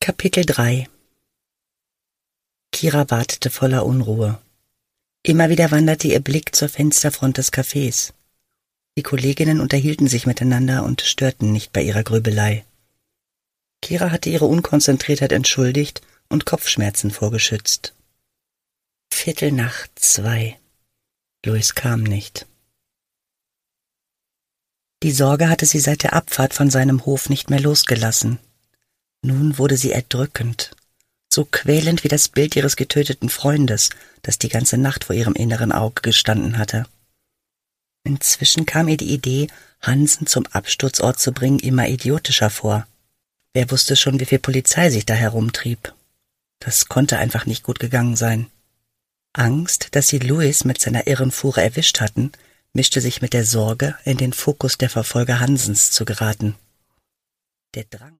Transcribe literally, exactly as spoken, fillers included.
Kapitel drei. Kira wartete voller Unruhe. Immer wieder wanderte ihr Blick zur Fensterfront des Cafés. Die Kolleginnen unterhielten sich miteinander und störten nicht bei ihrer Grübelei. Kira hatte ihre Unkonzentriertheit entschuldigt und Kopfschmerzen vorgeschützt. Viertel nach zwei. Louis kam nicht. Die Sorge hatte sie seit der Abfahrt von seinem Hof nicht mehr losgelassen. Nun wurde sie erdrückend, so quälend wie das Bild ihres getöteten Freundes, das die ganze Nacht vor ihrem inneren Auge gestanden hatte. Inzwischen kam ihr die Idee, Hansen zum Absturzort zu bringen, immer idiotischer vor. Wer wusste schon, wie viel Polizei sich da herumtrieb? Das konnte einfach nicht gut gegangen sein. Angst, dass sie Louis mit seiner irren Fuhre erwischt hatten, mischte sich mit der Sorge, in den Fokus der Verfolger Hansens zu geraten. Der Drang